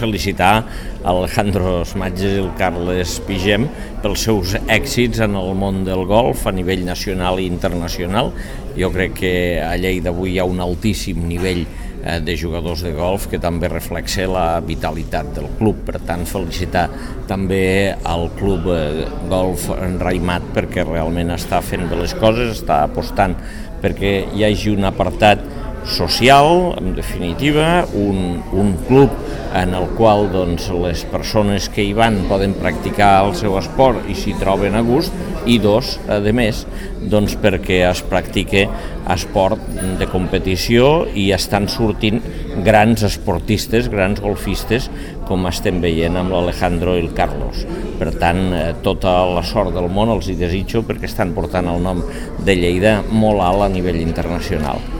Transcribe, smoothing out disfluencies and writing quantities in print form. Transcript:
felicitar Alejandro Smatges i el Carles Pigem pels seus èxits en el món del golf a nivell nacional i internacional. Jo crec que a Lleida avui hi ha un altíssim nivell de jugadors de golf que també reflexa la vitalitat del club. Per tant, felicitar també al club golf Raimat perquè realment està fent bé les coses, està apostant perquè hi hagi un apartat social, en definitiva, un club en el qual les persones que hi van poden practicar el seu esport i s'hi troben a gust, i dos, a més, perquè es practique esport de competició i estan sortint grans esportistes, grans golfistes, com estem veient amb l'Alejandro i el Carlos. Per tant, tota la sort del món els hi desitjo perquè estan portant el nom de Lleida molt alt a nivell internacional.